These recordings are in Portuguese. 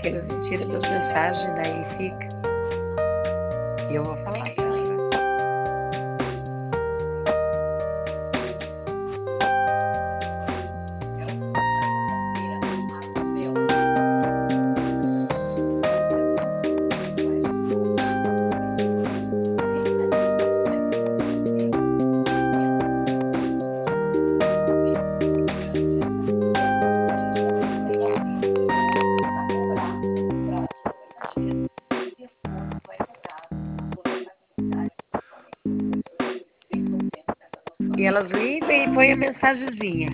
que eles me tiram das mensagens, daí fica. E eu vou falar pra ela. E elas ligam e põem a mensagenzinha.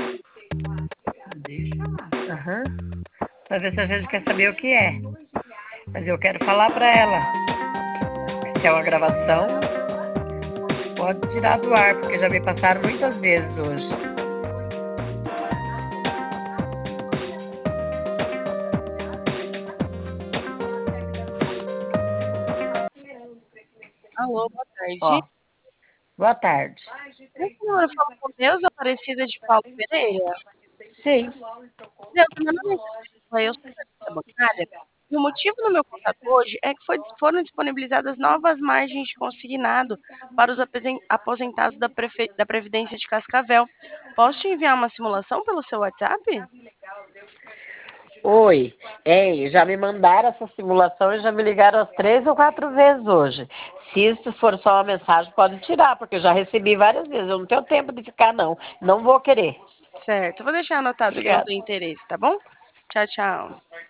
Aham. Pra ver se a gente quer saber o que é. Mas eu quero falar pra ela. Se é uma gravação, pode tirar do ar, porque já me passaram muitas vezes hoje. Alô, boa tarde. Ó, boa tarde. A senhora fala com Deus Aparecida de Paulo Pereira? Sim. Deus, meu nome é Priscila, eu sou analista bancária, e o motivo do meu contato hoje é que foram disponibilizadas novas margens de consignado para os aposentados da Previdência de Cascavel. Posso te enviar uma simulação pelo seu WhatsApp? Oi, hein, já me mandaram essa simulação e já me ligaram as 3 ou 4 vezes hoje. Se isso for só uma mensagem, pode tirar, porque eu já recebi várias vezes. Eu não tenho tempo de ficar, não. Não vou querer. Certo, vou deixar anotado que não Obrigada. tem interesse, tá bom? Tchau, tchau.